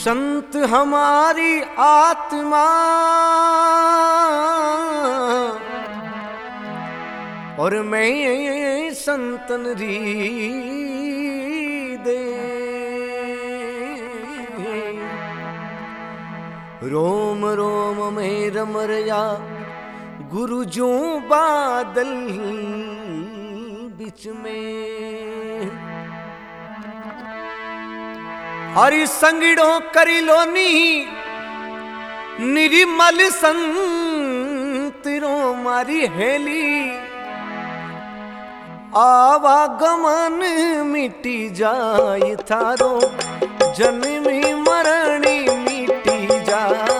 संत हमारी आत्मा और मैं संतन री दे रोम रोम में रमरया गुरु जो बादल बीच में हरि संगिड़ों करिलोनी निर्मल संतरो मारी हेली आवागमन मिटी जाय थारो जन्मी मरणी मिटी जाय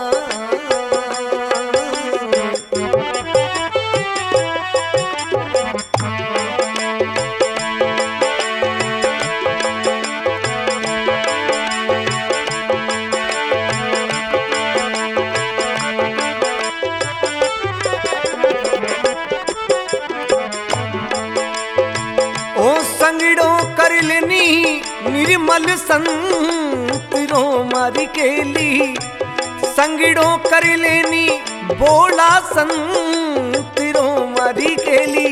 निर्मल संतरो मारी केली संगिड़ो कर लेनी बोला संतरो मारी केली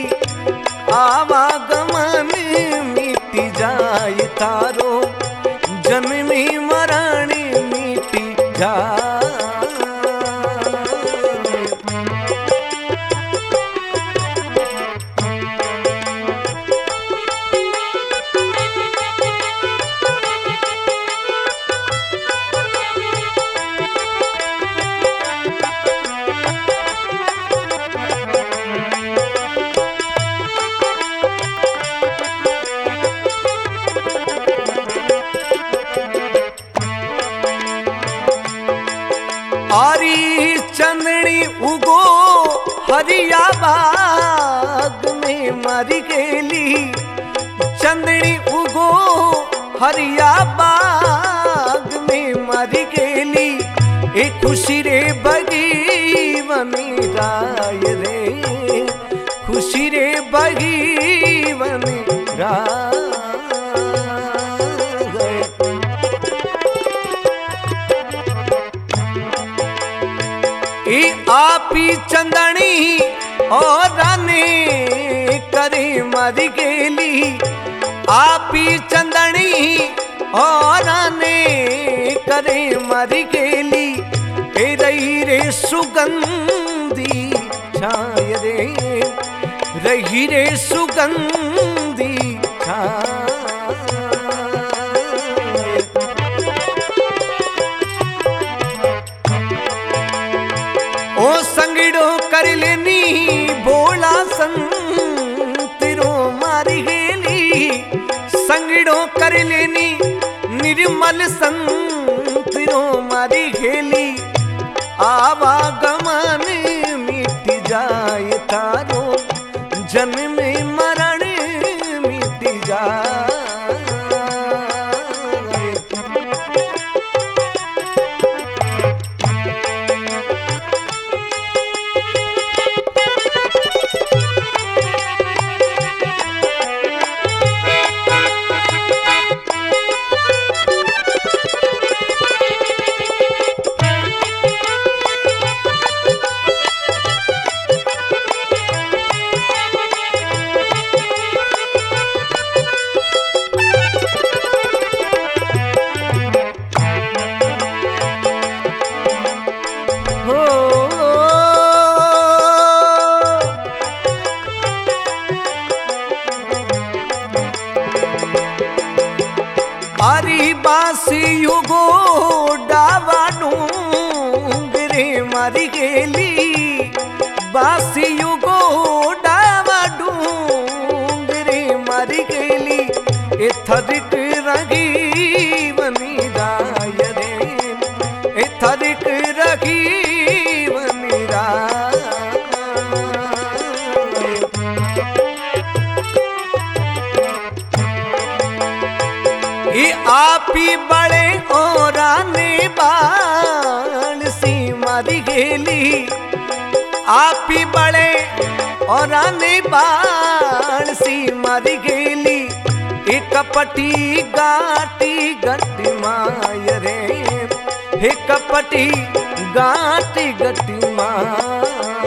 आवागमन मिटी जाय तारो जन्मी मरणी मिटी जाय आरी चंदनी उगो हरिया बाग में मरी गेली चंदनी उगो हरिया बाग में मरी गेली एक खुशी रे बगीवनी राय रे खुशी रे बगीवनी राय आपी चंदनी और राने करे मरी गेली आपी चंदनी और राने करे मरी गेली ए रही रे सुगंधी छाय रे रही रे सुगंधी छाय ओ संगिड़ो कर लेनी बोला संतरो मारी गेली संगिड़ो कर लेनी निर्मल संतरो मारी गेली आवागमन मिट जाय तारो जन्म मरण मिट जाय हरी बासी युगो डावा डूंगरे मारी गेली बासी युगो डावा डूंगरे मारी गेली एथरिक रगी बनी राय रे एथरिक रगी बनी राय आपी बड़े ओराने बाण सी मारी गेली आपी बड़े ओराने बाण सी मारी गेली एक कपटी गाटी गट माय रे हे कपटी गाटी गटी माँ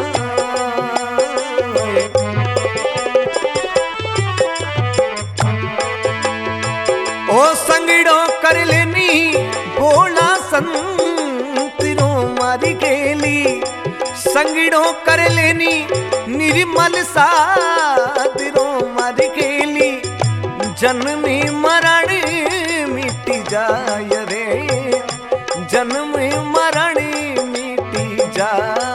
ओ संगड़ो कर लेनी बोला संतरो मारी गेली संगड़ो कर लेनी निर्मल सादरो मारी गेली जन्मी मरण मिटी जाय रे जन्म मरण मिटी जाय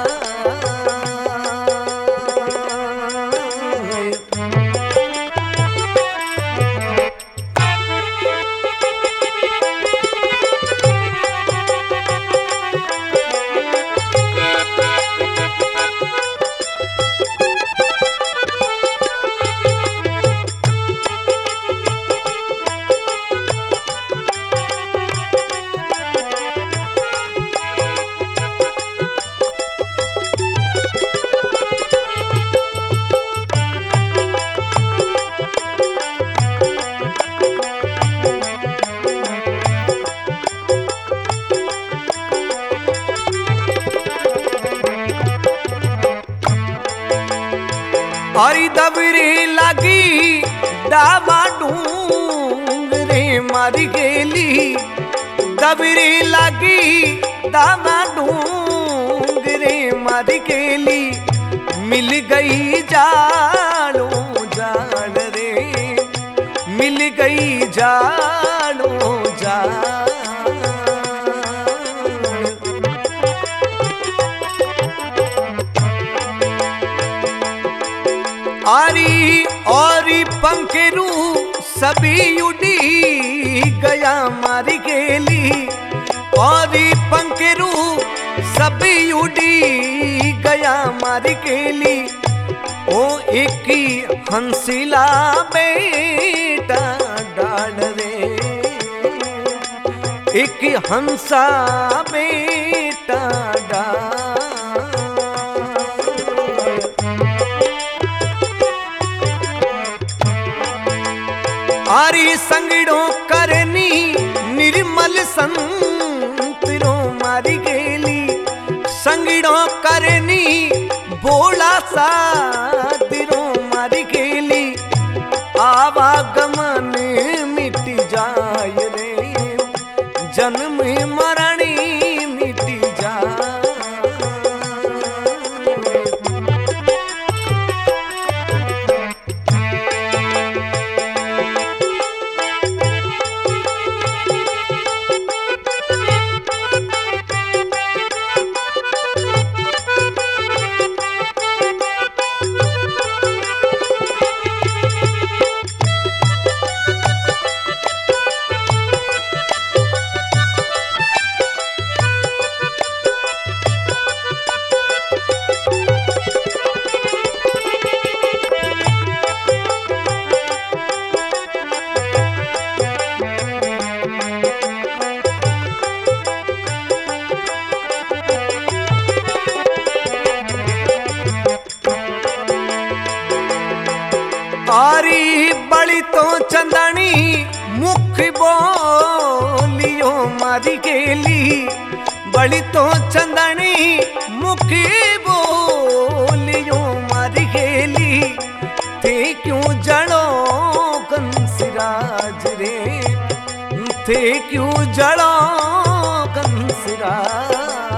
हरी दबरी लगी डावा डूंगरे मारी गेली दबरी लगी डावा डूंगरे मारी गेली मिल गई जाड़ो जाड़ रे मिल गई जाड़ो जाड़ आरी औरी पंखेरू सभी उड़ी गया मारी गेली औरी पंखेरू सभी उड़ी गया मारी गेली ओ एक हंसिला बेटा डाल रे एक हंसा बेटा डाल आरी संगड़ो करनी निर्मल संतरो मारी गेली संगड़ो करनी बोला सादरो मारी गेली आवागमन मिटी जाय रे जन्म मरणी मिटी जाय आरी बड़ी तो चंदनी मुख बोलियो मारी गेली बड़ी तो चंदनी मुख बोलियो मारी गेली थे क्यों जड़ो कंसराज रे थे क्यों जड़ो कंसराज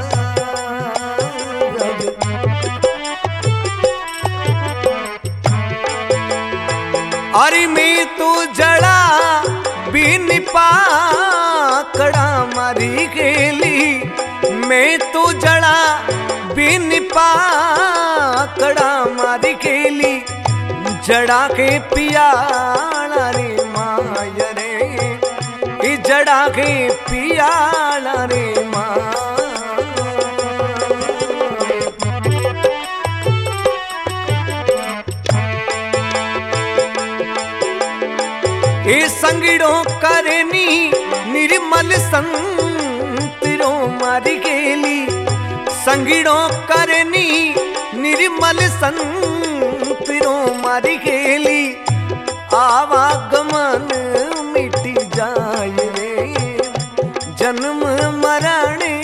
अरे मैं तो जड़ा बिन पाकड़ा मारी गेली मैं तो जड़ा बिन पाकड़ा मारी गेली जड़ा के पियाला रे माया रे जड़ा के पियाला रे माँ संगड़ो करनी निर्मल संतरो मारी गेली संगड़ो करनी निर्मल संतरो मारी गेली आवागमन मिटी जाय रे जन्म मरण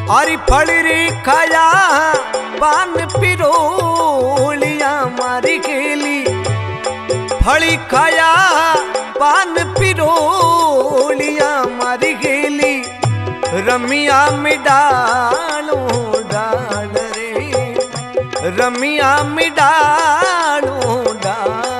अरे फल रे खाया पान पिरोलिया मारी गेली, फली खाया पान पिरोलिया मारी गेली, रमिया में डालो डाल रे, रमिया में डालो डाल।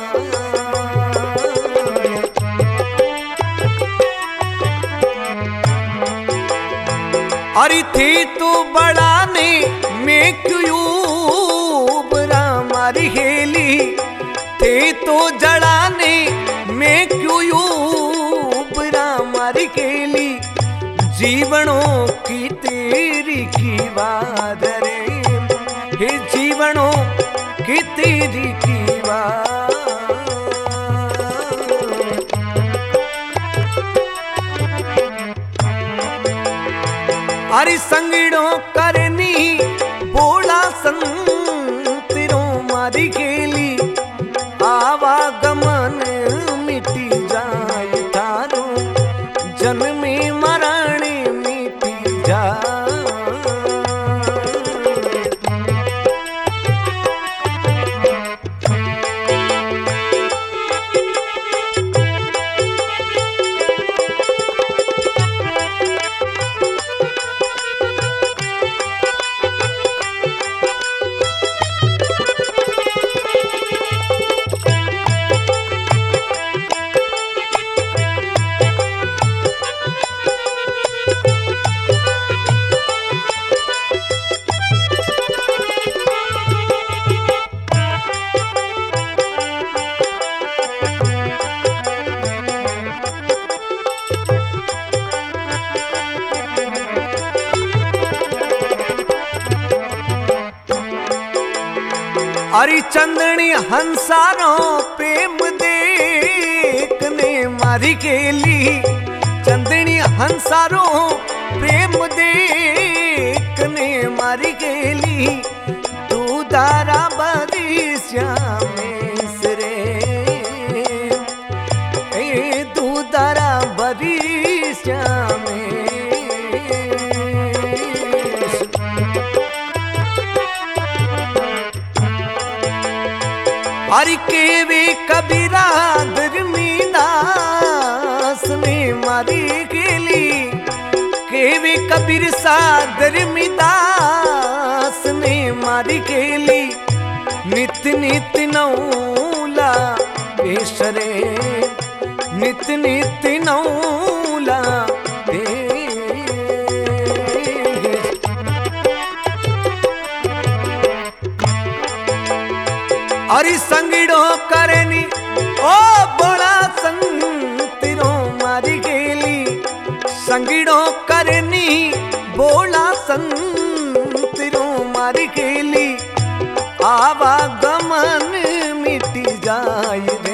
अरे थी तो बड़ा ने मैं क्यों बरा मारी गेली, थे तो जड़ा ने मैं क्यों बरा मारी गेली, जीवनों की तेरी की बात रे, हे जीवनों की तेरी की बात। अरे संगड़ों करनी बोला संतरों मारी गेली, आवागमन मिटी जाए थारो, जन्मे मरण मिटी जाए। अरे चंदनी हंसारो प्रेम देखने मारी गेली, चंदनी हंसारो प्रेम देखने मारी गेली, तू दारा बरी श्यामेश रे, ए तू दारा बरी श्यामेश। अरे केवे कबीरा धर्मीदास ने मारी गेली, केवे कबीर सा धर्मीदास ने मारी गेली, नित नित नौला पेशरे, नित नित नौला अरे संगड़ो करनी ओ बड़ा संतरो मारी गेली, संगड़ो करनी बोला संतरो मारी गेली, आवागमन मिटी जाए